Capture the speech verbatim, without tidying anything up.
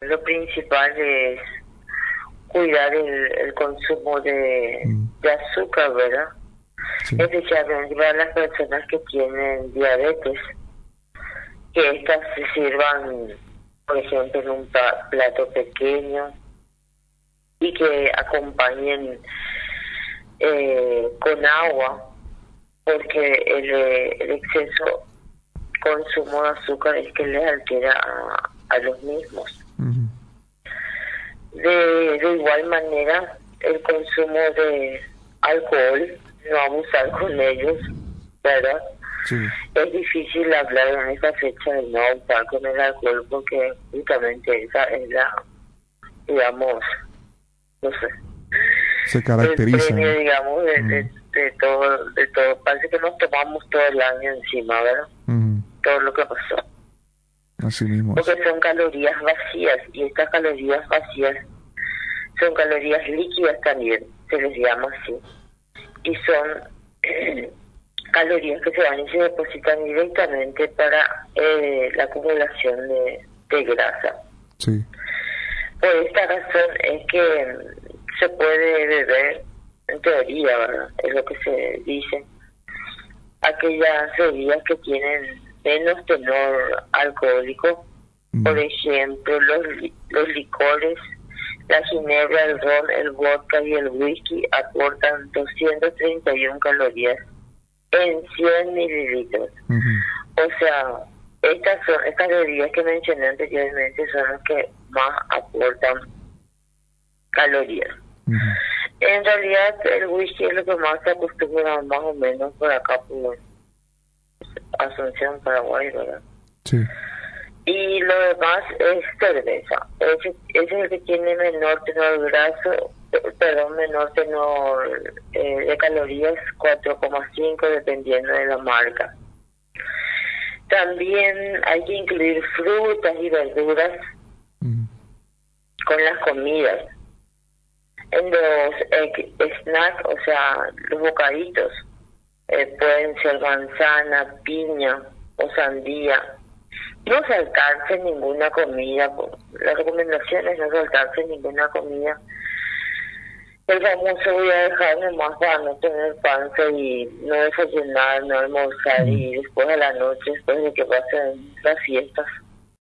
Lo principal es cuidar el, el consumo de, Mm. de azúcar, ¿verdad? Sí. Especialmente para las personas que tienen diabetes, que estas se sirvan, por ejemplo, en un pa- plato pequeño y que acompañen eh, con agua, porque el, eh, el exceso consumo de azúcar es que les altera a, a los mismos. Ujú. De, de igual manera, el consumo de alcohol, no abusar con ellos, ¿verdad? Sí. Es difícil hablar en esta fecha de no abusar con el alcohol porque justamente esa es la, digamos, no sé, Se el caracteriza. premio, digamos, de, de, Mm. de todo, de todo. Parece que nos tomamos todo el año encima, ¿verdad? Ujú. Todo lo que pasó. Así mismo es. Porque son calorías vacías y estas calorías vacías son calorías líquidas también, se les llama así. Y son eh, calorías que se van y se depositan directamente para eh, la acumulación de, de grasa. Sí. Por esta razón es que mm, se puede beber, en teoría, ¿verdad? Es lo que se dice, aquellas bebidas que tienen menos tenor alcohólico, Mm. por ejemplo, los, li- los licores, la ginebra, el ron, el vodka y el whisky aportan doscientas treinta y una calorías en cien mililitros. Ujú. O sea, estas son estas bebidas que mencioné anteriormente son las que más aportan calorías. Ujú. En realidad, el whisky es lo que más se acostumbra más o menos por acá, por Asunción, Paraguay, ¿verdad? Sí. Y lo demás es cerveza. Ese, ese es el que tiene menor tenor graso, eh, perdón, menor tenor eh, de calorías, cuatro coma cinco dependiendo de la marca. También hay que incluir frutas y verduras Ujú. con las comidas. En los eh, snacks, o sea, los bocaditos, eh, pueden ser manzana, piña o sandía. No saltarse ninguna comida, pues, la recomendación es no saltarse ninguna comida. El famoso voy a dejar nomás para no tener panza y no desayunar, no almorzar Mm. y después a la noche, después de que pasen las fiestas,